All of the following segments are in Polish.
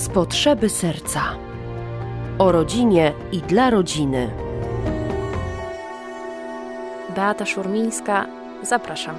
potrzeby serca. O rodzinie i dla rodziny. Beata Szurmińska, zapraszam.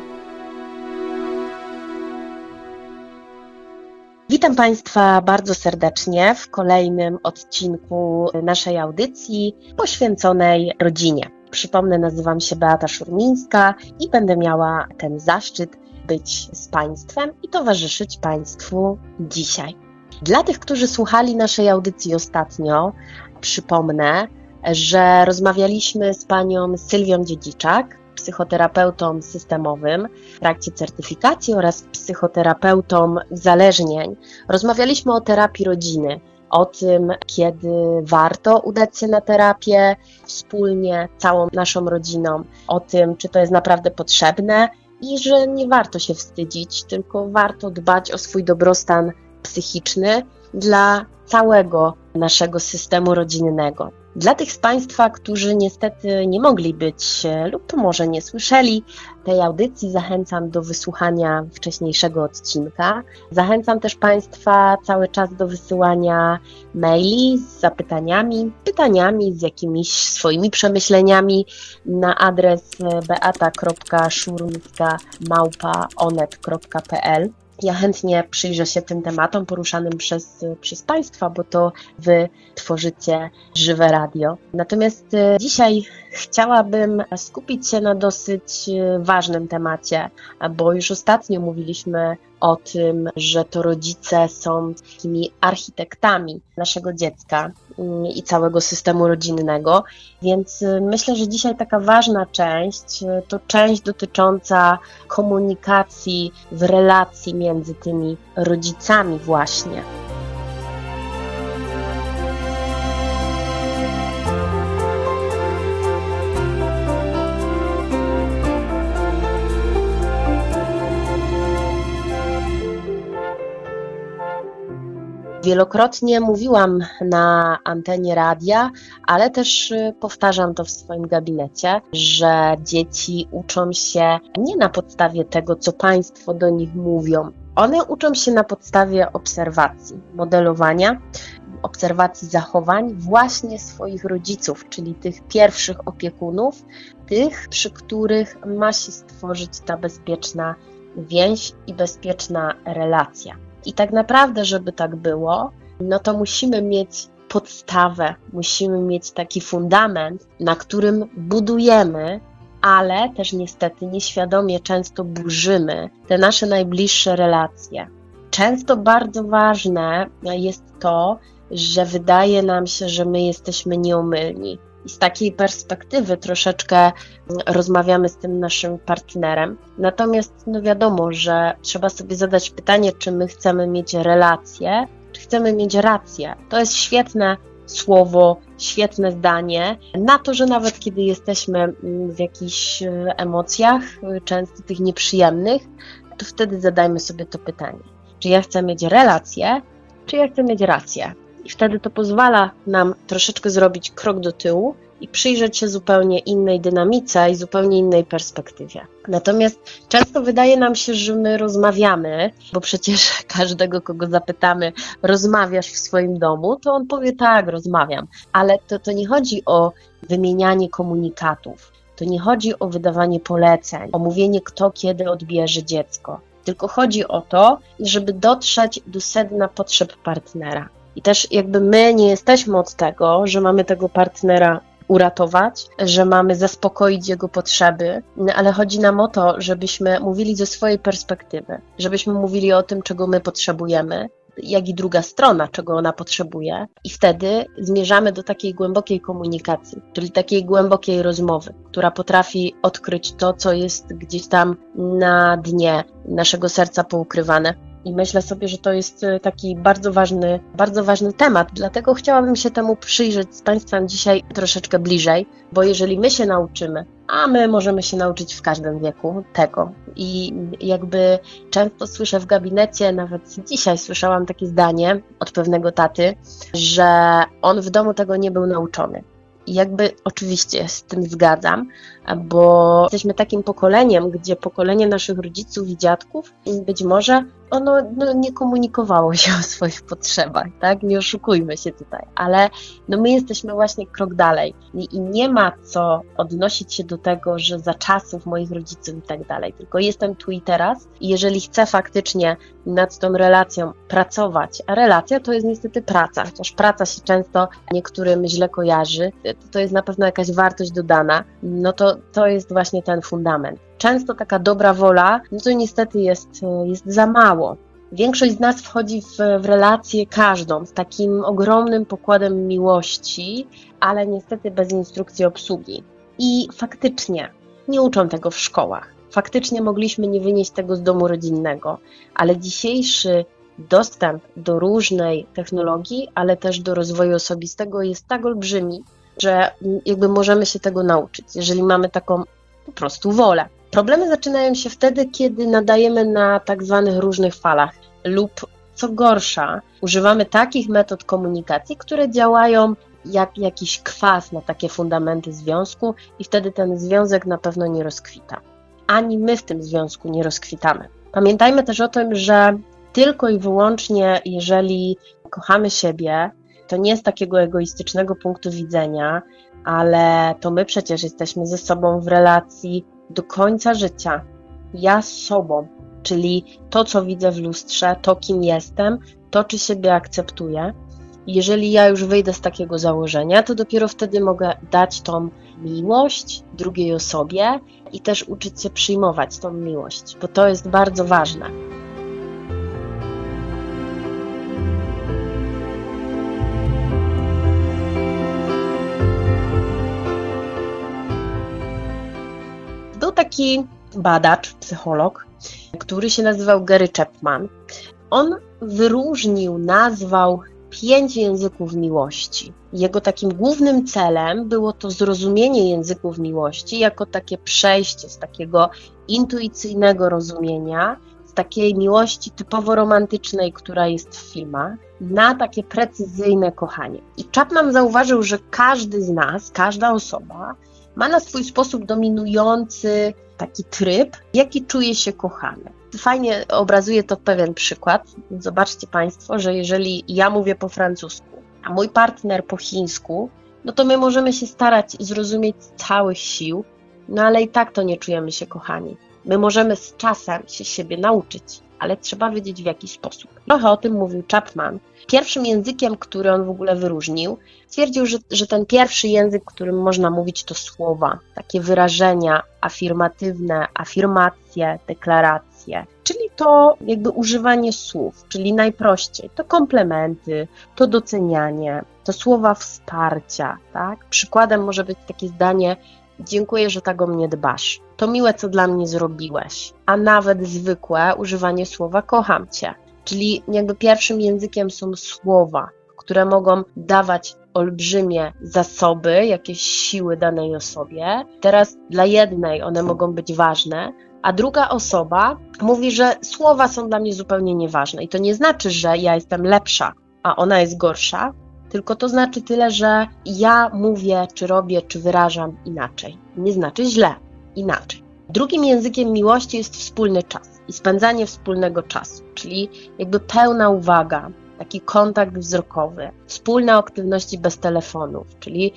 Witam Państwa bardzo serdecznie w kolejnym odcinku naszej audycji poświęconej rodzinie. Przypomnę, nazywam się Beata Szurmińska i będę miała ten zaszczyt być z Państwem i towarzyszyć Państwu dzisiaj. Dla tych, którzy słuchali naszej audycji ostatnio, przypomnę, że rozmawialiśmy z panią Sylwią Dziedziczak, psychoterapeutą systemowym w trakcie certyfikacji oraz psychoterapeutą uzależnień. Rozmawialiśmy o terapii rodziny, o tym, kiedy warto udać się na terapię wspólnie, całą naszą rodziną, o tym, czy to jest naprawdę potrzebne i że nie warto się wstydzić, tylko warto dbać o swój dobrostan psychiczny dla całego naszego systemu rodzinnego. Dla tych z Państwa, którzy niestety nie mogli być lub to może nie słyszeli tej audycji, zachęcam do wysłuchania wcześniejszego odcinka. Zachęcam też Państwa cały czas do wysyłania maili z zapytaniami, pytaniami, z jakimiś swoimi przemyśleniami na adres beata.szurmińska@onet.pl. Ja chętnie przyjrzę się tym tematom poruszanym przez Państwa, bo to Wy tworzycie żywe radio. Natomiast dzisiaj chciałabym skupić się na dosyć ważnym temacie, bo już ostatnio mówiliśmy o tym, że to rodzice są takimi architektami naszego dziecka i całego systemu rodzinnego, więc myślę, że dzisiaj taka ważna część to część dotycząca komunikacji w relacji między tymi rodzicami właśnie. Wielokrotnie mówiłam na antenie radia, ale też powtarzam to w swoim gabinecie, że dzieci uczą się nie na podstawie tego, co Państwo do nich mówią. One uczą się na podstawie obserwacji, modelowania, obserwacji zachowań właśnie swoich rodziców, czyli tych pierwszych opiekunów, tych, przy których ma się stworzyć ta bezpieczna więź i bezpieczna relacja. I tak naprawdę, żeby tak było, no to musimy mieć podstawę, musimy mieć taki fundament, na którym budujemy, ale też niestety nieświadomie często burzymy te nasze najbliższe relacje. Często bardzo ważne jest to, że wydaje nam się, że my jesteśmy nieomylni. I z takiej perspektywy troszeczkę rozmawiamy z tym naszym partnerem. Natomiast wiadomo, że trzeba sobie zadać pytanie, czy my chcemy mieć relację, czy chcemy mieć rację. To jest świetne słowo, świetne zdanie na to, że nawet kiedy jesteśmy w jakichś emocjach, często tych nieprzyjemnych, to wtedy zadajmy sobie to pytanie. Czy ja chcę mieć relację, czy ja chcę mieć rację? I wtedy to pozwala nam troszeczkę zrobić krok do tyłu i przyjrzeć się zupełnie innej dynamice i zupełnie innej perspektywie. Natomiast często wydaje nam się, że my rozmawiamy, bo przecież każdego, kogo zapytamy, rozmawiasz w swoim domu, to on powie tak, rozmawiam. Ale to nie chodzi o wymienianie komunikatów, to nie chodzi o wydawanie poleceń, o mówienie, kto kiedy odbierze dziecko. Tylko chodzi o to, żeby dotrzeć do sedna potrzeb partnera. I też jakby my nie jesteśmy od tego, że mamy tego partnera uratować, że mamy zaspokoić jego potrzeby, ale chodzi nam o to, żebyśmy mówili ze swojej perspektywy, żebyśmy mówili o tym, czego my potrzebujemy, jak i druga strona, czego ona potrzebuje i wtedy zmierzamy do takiej głębokiej komunikacji, czyli takiej głębokiej rozmowy, która potrafi odkryć to, co jest gdzieś tam na dnie naszego serca poukrywane. I myślę sobie, że to jest taki bardzo ważny temat, dlatego chciałabym się temu przyjrzeć z Państwem dzisiaj troszeczkę bliżej, bo jeżeli my się nauczymy, a my możemy się nauczyć w każdym wieku tego i jakby często słyszę w gabinecie, nawet dzisiaj słyszałam takie zdanie od pewnego taty, że on w domu tego nie był nauczony. I jakby oczywiście z tym zgadzam, bo jesteśmy takim pokoleniem, gdzie pokolenie naszych rodziców i dziadków być może ono nie komunikowało się o swoich potrzebach, tak? Nie oszukujmy się tutaj, ale my jesteśmy właśnie krok dalej i nie ma co odnosić się do tego, że za czasów moich rodziców i tak dalej, tylko jestem tu i teraz i jeżeli chcę faktycznie nad tą relacją pracować, a relacja to jest niestety praca, chociaż praca się często niektórym źle kojarzy, to jest na pewno jakaś wartość dodana, to jest właśnie ten fundament. Często taka dobra wola, to niestety jest za mało. Większość z nas wchodzi w relację każdą z takim ogromnym pokładem miłości, ale niestety bez instrukcji obsługi. I faktycznie nie uczą tego w szkołach. Faktycznie mogliśmy nie wynieść tego z domu rodzinnego, ale dzisiejszy dostęp do różnej technologii, ale też do rozwoju osobistego jest tak olbrzymi, że jakby możemy się tego nauczyć, jeżeli mamy taką po prostu wolę. Problemy zaczynają się wtedy, kiedy nadajemy na tak zwanych różnych falach lub co gorsza, używamy takich metod komunikacji, które działają jak jakiś kwas na takie fundamenty związku i wtedy ten związek na pewno nie rozkwita. Ani my w tym związku nie rozkwitamy. Pamiętajmy też o tym, że tylko i wyłącznie jeżeli kochamy siebie, to nie z takiego egoistycznego punktu widzenia, ale to my przecież jesteśmy ze sobą w relacji do końca życia. Ja z sobą, czyli to, co widzę w lustrze, to, kim jestem, to, czy siebie akceptuję. Jeżeli ja już wyjdę z takiego założenia, to dopiero wtedy mogę dać tą miłość drugiej osobie i też uczyć się przyjmować tą miłość, bo to jest bardzo ważne. Był taki badacz, psycholog, który się nazywał Gary Chapman. On wyróżnił, nazwał 5 języków miłości. Jego takim głównym celem było to zrozumienie języków miłości jako takie przejście z takiego intuicyjnego rozumienia, z takiej miłości typowo romantycznej, która jest w filmach, na takie precyzyjne kochanie. I Chapman zauważył, że każdy z nas, każda osoba ma na swój sposób dominujący taki tryb, jaki czuje się kochany. Fajnie obrazuje to pewien przykład. Zobaczcie Państwo, że jeżeli ja mówię po francusku, a mój partner po chińsku, to my możemy się starać zrozumieć z całych sił, ale i tak to nie czujemy się kochani. My możemy z czasem się siebie nauczyć, ale trzeba wiedzieć w jaki sposób. Trochę o tym mówił Chapman. Pierwszym językiem, który on w ogóle wyróżnił, stwierdził, że ten pierwszy język, którym można mówić, to słowa, takie wyrażenia afirmatywne, afirmacje, deklaracje, czyli to jakby używanie słów, czyli najprościej to komplementy, to docenianie, to słowa wsparcia, tak? Przykładem może być takie zdanie: dziękuję, że tak o mnie dbasz. To miłe, co dla mnie zrobiłeś. A nawet zwykłe używanie słowa kocham cię. Czyli jakby pierwszym językiem są słowa, które mogą dawać olbrzymie zasoby, jakieś siły danej osobie. Teraz dla jednej one mogą być ważne, a druga osoba mówi, że słowa są dla mnie zupełnie nieważne. I to nie znaczy, że ja jestem lepsza, a ona jest gorsza, tylko to znaczy tyle, że ja mówię, czy robię, czy wyrażam inaczej. Nie znaczy źle, inaczej. Drugim językiem miłości jest wspólny czas i spędzanie wspólnego czasu, czyli jakby pełna uwaga, taki kontakt wzrokowy, wspólne aktywności bez telefonów, czyli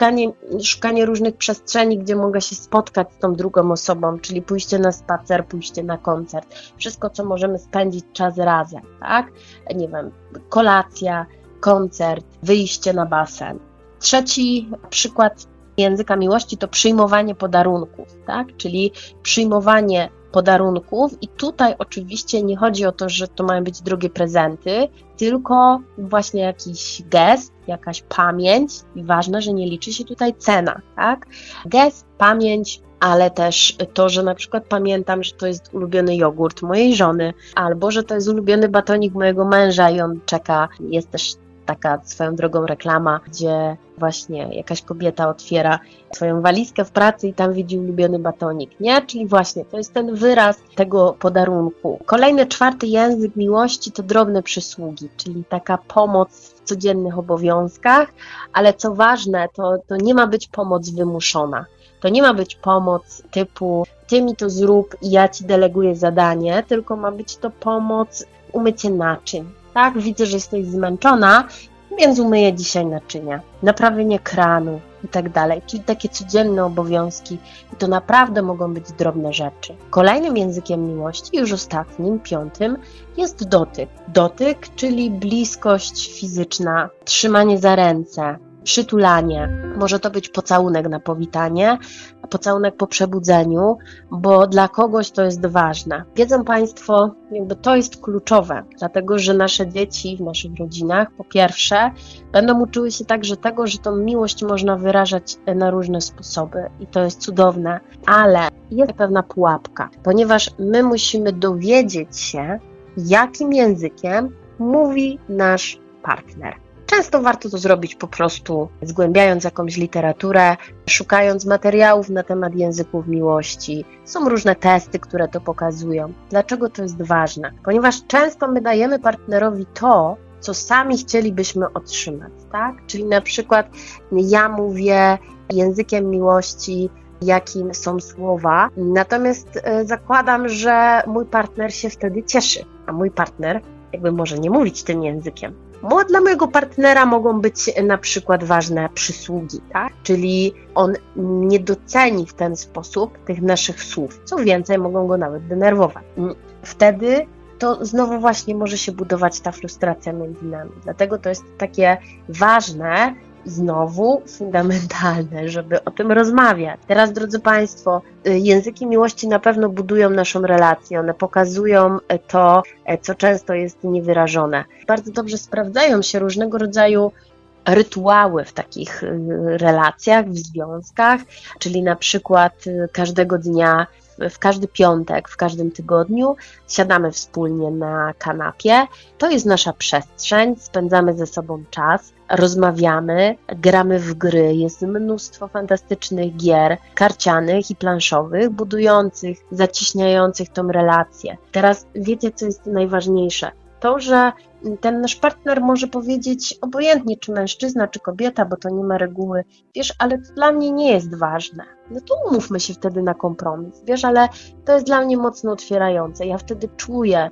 szukanie różnych przestrzeni, gdzie mogę się spotkać z tą drugą osobą, czyli pójście na spacer, pójście na koncert, wszystko, co możemy spędzić czas razem, tak? Nie wiem, kolacja, koncert, wyjście na basen. Trzeci przykład języka miłości to przyjmowanie podarunków, tak? Czyli przyjmowanie podarunków i tutaj oczywiście nie chodzi o to, że to mają być drogie prezenty, tylko właśnie jakiś gest, jakaś pamięć i ważne, że nie liczy się tutaj cena, tak? Gest, pamięć, ale też to, że na przykład pamiętam, że to jest ulubiony jogurt mojej żony, albo że to jest ulubiony batonik mojego męża i on czeka. Jest też taka swoją drogą reklama, gdzie właśnie jakaś kobieta otwiera swoją walizkę w pracy i tam widzi ulubiony batonik, nie? Czyli właśnie to jest ten wyraz tego podarunku. Kolejny, czwarty język miłości to drobne przysługi, czyli taka pomoc w codziennych obowiązkach, ale co ważne, to nie ma być pomoc wymuszona. To nie ma być pomoc typu ty mi to zrób i ja ci deleguję zadanie, tylko ma być to pomoc umycie naczyń. Tak, widzę, że jesteś zmęczona, więc umyję dzisiaj naczynia, naprawienie kranu i tak dalej, czyli takie codzienne obowiązki i to naprawdę mogą być drobne rzeczy. Kolejnym językiem miłości, już ostatnim, 5, jest dotyk. Dotyk, czyli bliskość fizyczna, trzymanie za ręce, przytulanie. Może to być pocałunek na powitanie, pocałunek po przebudzeniu, bo dla kogoś to jest ważne. Wiedzą Państwo, jakby to jest kluczowe, dlatego że nasze dzieci w naszych rodzinach, po pierwsze, będą uczyły się także tego, że tą miłość można wyrażać na różne sposoby i to jest cudowne, ale jest pewna pułapka, ponieważ my musimy dowiedzieć się, jakim językiem mówi nasz partner. Często warto to zrobić po prostu zgłębiając jakąś literaturę, szukając materiałów na temat języków miłości. Są różne testy, które to pokazują. Dlaczego to jest ważne? Ponieważ często my dajemy partnerowi to, co sami chcielibyśmy otrzymać, tak? Czyli na przykład ja mówię językiem miłości, jakim są słowa, natomiast zakładam, że mój partner się wtedy cieszy, a mój partner jakby może nie mówić tym językiem. Dla mojego partnera mogą być na przykład ważne przysługi, tak? Czyli on nie doceni w ten sposób tych naszych słów. Co więcej, mogą go nawet denerwować. Wtedy to znowu właśnie może się budować ta frustracja między nami. Dlatego to jest takie ważne, znowu fundamentalne, żeby o tym rozmawiać. Teraz, drodzy Państwo, języki miłości na pewno budują naszą relację, one pokazują to, co często jest niewyrażone. Bardzo dobrze sprawdzają się różnego rodzaju rytuały w takich relacjach, w związkach, czyli na przykład każdego dnia, w każdy piątek, w każdym tygodniu siadamy wspólnie na kanapie. To jest nasza przestrzeń, spędzamy ze sobą czas, rozmawiamy, gramy w gry. Jest mnóstwo fantastycznych gier karcianych i planszowych, budujących, zacieśniających tą relację. Teraz wiecie, co jest najważniejsze? To, że ten nasz partner może powiedzieć obojętnie, czy mężczyzna, czy kobieta, bo to nie ma reguły, wiesz, ale to dla mnie nie jest ważne. No to umówmy się wtedy na kompromis, wiesz, ale to jest dla mnie mocno otwierające. Ja wtedy czuję,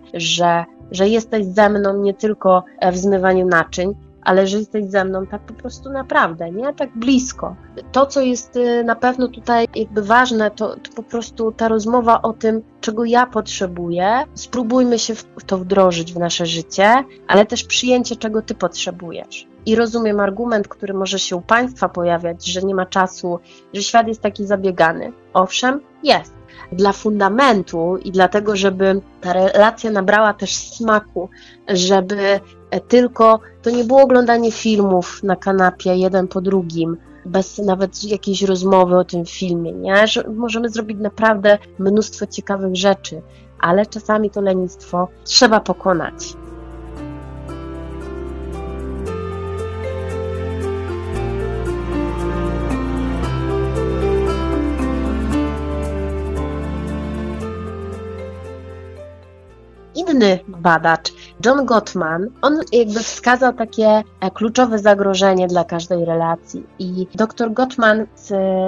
że jesteś ze mną nie tylko w zmywaniu naczyń, ale że jesteś ze mną tak po prostu naprawdę, nie? Tak blisko. To, co jest na pewno tutaj jakby ważne, to po prostu ta rozmowa o tym, czego ja potrzebuję. Spróbujmy się w to wdrożyć w nasze życie, ale też przyjęcie, czego ty potrzebujesz. I rozumiem argument, który może się u Państwa pojawiać, że nie ma czasu, że świat jest taki zabiegany. Owszem, jest. Dla fundamentu i dlatego, żeby ta relacja nabrała też smaku, żeby tylko to nie było oglądanie filmów na kanapie jeden po drugim, bez nawet jakiejś rozmowy o tym filmie, nie? Że możemy zrobić naprawdę mnóstwo ciekawych rzeczy, ale czasami to lenistwo trzeba pokonać. Inny badacz, John Gottman, on jakby wskazał takie kluczowe zagrożenie dla każdej relacji i dr Gottman z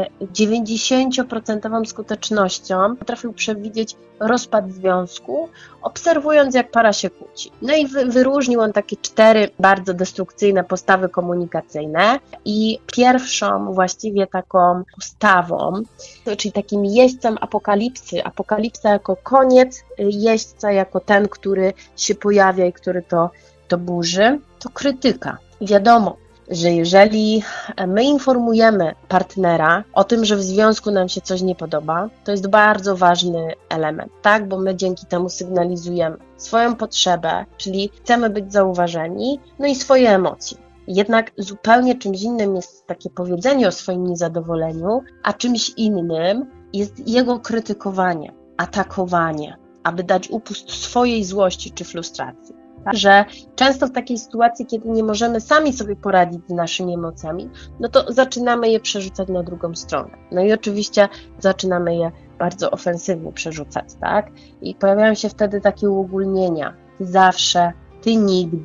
90% skutecznością potrafił przewidzieć rozpad związku, obserwując, jak para się kłóci. No i wyróżnił on takie 4 bardzo destrukcyjne postawy komunikacyjne i pierwszą właściwie taką postawą, czyli takim jeźdźcem apokalipsy, apokalipsa jako koniec, jeźdźca jako ten, który się pojawia i który to burzy, to krytyka. Wiadomo, że jeżeli my informujemy partnera o tym, że w związku nam się coś nie podoba, to jest bardzo ważny element, tak? Bo my dzięki temu sygnalizujemy swoją potrzebę, czyli chcemy być zauważeni, no i swoje emocje. Jednak zupełnie czymś innym jest takie powiedzenie o swoim niezadowoleniu, a czymś innym jest jego krytykowanie, atakowanie, aby dać upust swojej złości czy frustracji. Że często w takiej sytuacji, kiedy nie możemy sami sobie poradzić z naszymi emocjami, no to zaczynamy je przerzucać na drugą stronę. No i oczywiście zaczynamy je bardzo ofensywnie przerzucać, tak? I pojawiają się wtedy takie uogólnienia. Ty zawsze, ty nigdy,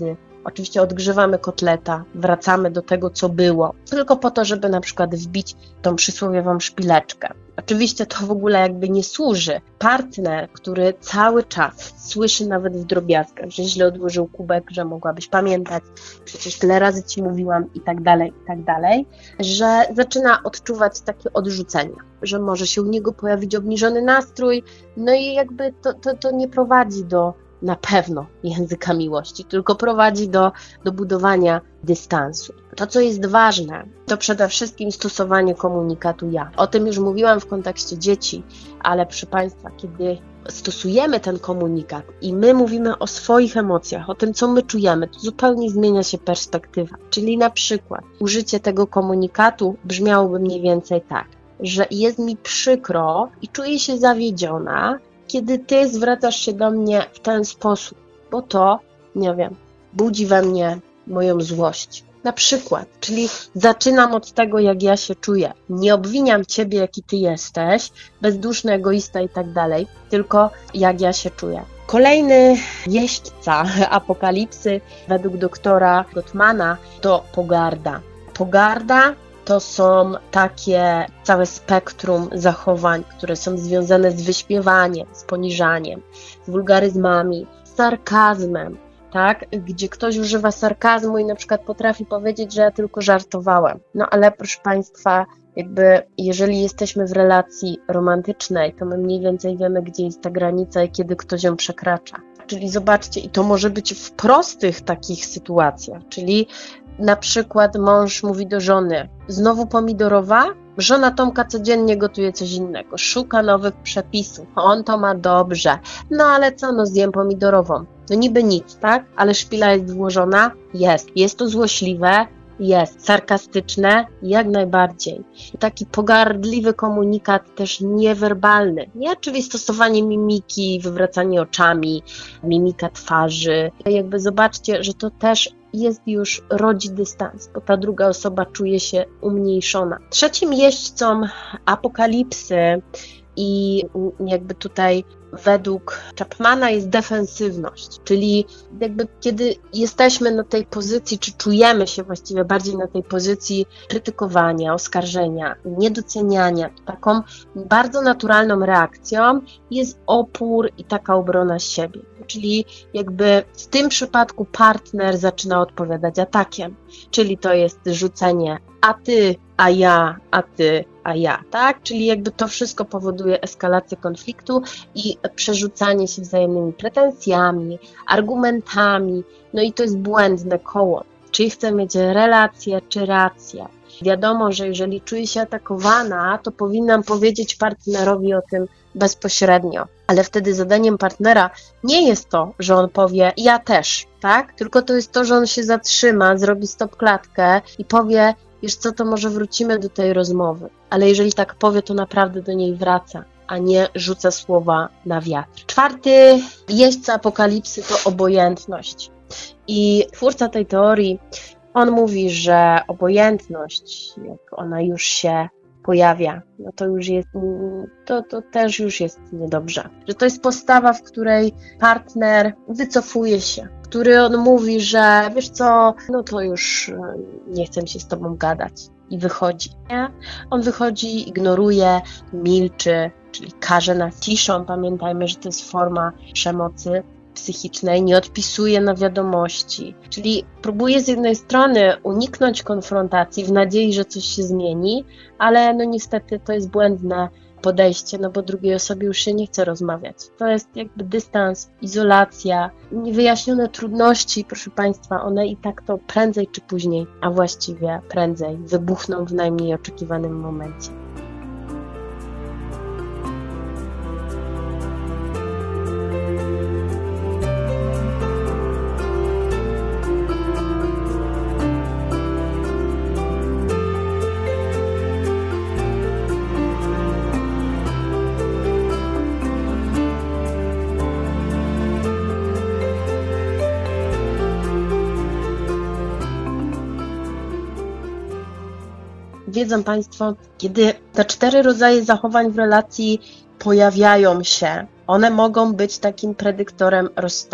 Oczywiście odgrzewamy kotleta, wracamy do tego, co było, tylko po to, żeby na przykład wbić tą przysłowiową szpileczkę. Oczywiście to w ogóle jakby nie służy. Partner, który cały czas słyszy nawet w drobiazgach, że źle odłożył kubek, że mogłabyś pamiętać, przecież tyle razy ci mówiłam i tak dalej, że zaczyna odczuwać takie odrzucenia, że może się u niego pojawić obniżony nastrój, no i jakby to nie prowadzi do na pewno języka miłości, tylko prowadzi do budowania dystansu. To, co jest ważne, to przede wszystkim stosowanie komunikatu ja. O tym już mówiłam w kontekście dzieci, ale proszę Państwa, kiedy stosujemy ten komunikat i my mówimy o swoich emocjach, o tym, co my czujemy, to zupełnie zmienia się perspektywa. Czyli na przykład użycie tego komunikatu brzmiałoby mniej więcej tak, że jest mi przykro i czuję się zawiedziona, kiedy ty zwracasz się do mnie w ten sposób, bo to, nie wiem, budzi we mnie moją złość. Na przykład, czyli zaczynam od tego, jak ja się czuję. Nie obwiniam ciebie, jaki ty jesteś, bezduszny egoista i tak dalej, tylko jak ja się czuję. Kolejny jeźdźca apokalipsy według doktora Gottmana to pogarda. Pogarda to są takie całe spektrum zachowań, które są związane z wyśmiewaniem, z poniżaniem, z wulgaryzmami, z sarkazmem, tak? Gdzie ktoś używa sarkazmu i na przykład potrafi powiedzieć, że ja tylko żartowałem. No ale proszę Państwa, jakby jeżeli jesteśmy w relacji romantycznej, to my mniej więcej wiemy, gdzie jest ta granica i kiedy ktoś ją przekracza. Czyli zobaczcie, i to może być w prostych takich sytuacjach, czyli na przykład mąż mówi do żony, znowu pomidorowa? Żona Tomka codziennie gotuje coś innego, szuka nowych przepisów, on to ma dobrze, no ale co, no zjem pomidorową. No niby nic, tak? Ale szpila jest włożona? Jest to złośliwe? Jest. Sarkastyczne? Jak najbardziej. I taki pogardliwy komunikat też niewerbalny, nie? Czyli stosowanie mimiki, wywracanie oczami, mimika twarzy. Jakby zobaczcie, że to też rodzi dystans, bo ta druga osoba czuje się umniejszona. Trzecim jeźdźcą apokalipsy i jakby tutaj według Chapmana jest defensywność, czyli jakby kiedy jesteśmy na tej pozycji, czy czujemy się właściwie bardziej na tej pozycji krytykowania, oskarżenia, niedoceniania, taką bardzo naturalną reakcją jest opór i taka obrona siebie. Czyli jakby w tym przypadku partner zaczyna odpowiadać atakiem, czyli to jest rzucenie a ty, a ja, a ty, a ja, tak? Czyli jakby to wszystko powoduje eskalację konfliktu i przerzucanie się wzajemnymi pretensjami, argumentami, no i to jest błędne koło. Czyli chcę mieć relację czy rację. Wiadomo, że jeżeli czuję się atakowana, to powinnam powiedzieć partnerowi o tym bezpośrednio, ale wtedy zadaniem partnera nie jest to, że on powie ja też, tak? Tylko to jest to, że on się zatrzyma, zrobi stopklatkę i powie, wiesz co, to może wrócimy do tej rozmowy. Ale jeżeli tak powie, to naprawdę do niej wraca, a nie rzuca słowa na wiatr. Czwarty jeźdźca apokalipsy to obojętność. I twórca tej teorii, on mówi, że obojętność, jak ona już się pojawia, no to już jest, to też już jest niedobrze. Że to jest postawa, w której partner wycofuje się, który on mówi, że wiesz co, no to już nie chcę się z tobą gadać i wychodzi. Nie? On wychodzi, ignoruje, milczy, czyli karze nas ciszą. Pamiętajmy, że to jest forma przemocy psychicznej, nie odpisuje na wiadomości, czyli próbuje z jednej strony uniknąć konfrontacji w nadziei, że coś się zmieni, ale no niestety to jest błędne podejście, no bo drugiej osobie już się nie chce rozmawiać. To jest jakby dystans, izolacja, niewyjaśnione trudności, proszę Państwa, one i tak to prędzej czy później, a właściwie prędzej wybuchną w najmniej oczekiwanym momencie. Wiedzą Państwo, kiedy te 4 rodzaje zachowań w relacji pojawiają się, one mogą być takim predyktorem rozstania.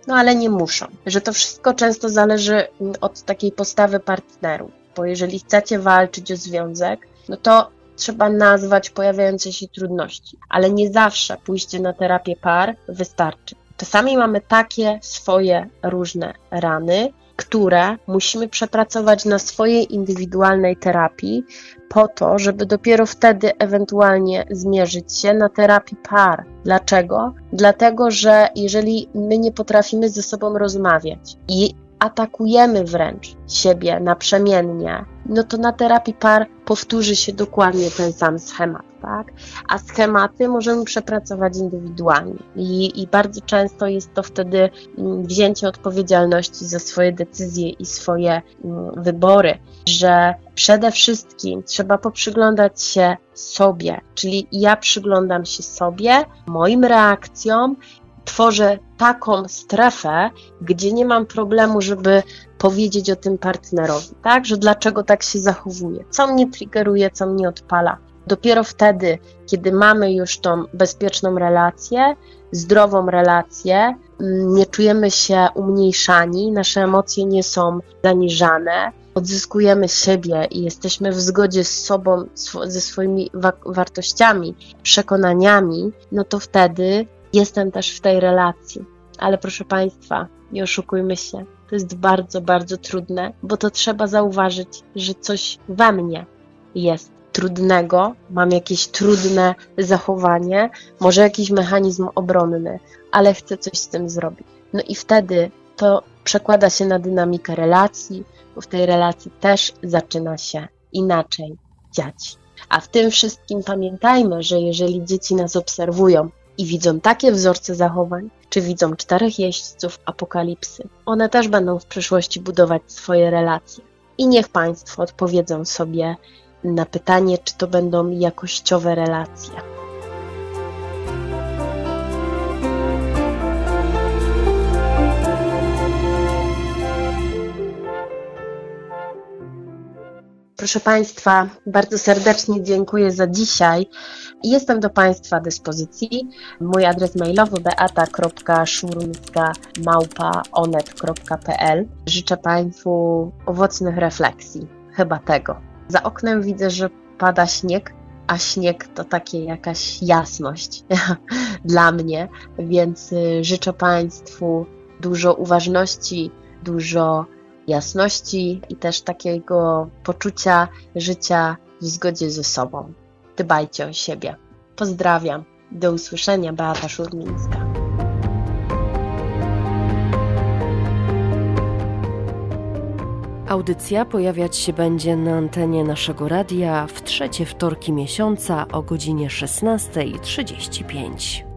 no ale nie muszą. Że to wszystko często zależy od takiej postawy partnerów, bo jeżeli chcecie walczyć o związek, no to trzeba nazwać pojawiające się trudności, ale nie zawsze pójście na terapię par wystarczy. Czasami mamy takie swoje różne rany, które musimy przepracować na swojej indywidualnej terapii po to, żeby dopiero wtedy ewentualnie zmierzyć się na terapii par. Dlaczego? Dlatego, że jeżeli my nie potrafimy ze sobą rozmawiać i atakujemy wręcz siebie naprzemiennie, no to na terapii par powtórzy się dokładnie ten sam schemat, tak? A schematy możemy przepracować indywidualnie i bardzo często jest to wtedy wzięcie odpowiedzialności za swoje decyzje i swoje wybory, że przede wszystkim trzeba poprzyglądać się sobie, czyli ja przyglądam się sobie, moim reakcjom, tworzę taką strefę, gdzie nie mam problemu, żeby powiedzieć o tym partnerowi, tak? Że dlaczego tak się zachowuje, co mnie triggeruje, co mnie odpala. Dopiero wtedy, kiedy mamy już tą bezpieczną relację, zdrową relację, nie czujemy się umniejszani, nasze emocje nie są zaniżane, odzyskujemy siebie i jesteśmy w zgodzie z sobą, ze swoimi wartościami, przekonaniami, no to wtedy jestem też w tej relacji. Ale proszę Państwa, nie oszukujmy się, to jest bardzo, bardzo trudne, bo to trzeba zauważyć, że coś we mnie jest trudnego, mam jakieś trudne zachowanie, może jakiś mechanizm obronny, ale chcę coś z tym zrobić. No i wtedy to przekłada się na dynamikę relacji, bo w tej relacji też zaczyna się inaczej dziać. A w tym wszystkim pamiętajmy, że jeżeli dzieci nas obserwują i widzą takie wzorce zachowań, czy widzą 4 jeźdźców apokalipsy, one też będą w przyszłości budować swoje relacje. I niech Państwo odpowiedzą sobie na pytanie, czy to będą jakościowe relacje. Proszę Państwa, bardzo serdecznie dziękuję za dzisiaj. Jestem do Państwa dyspozycji. Mój adres mailowy beata.szurmiska@onet.pl. Życzę Państwu owocnych refleksji. Chyba tego. Za oknem widzę, że pada śnieg, a śnieg to takie jakaś jasność dla mnie, więc życzę Państwu dużo uważności, dużo jasności i też takiego poczucia życia w zgodzie ze sobą. Dbajcie o siebie. Pozdrawiam. Do usłyszenia. Beata Szurmińska. Audycja pojawiać się będzie na antenie naszego radia w 3 wtorki miesiąca o godzinie 16:35.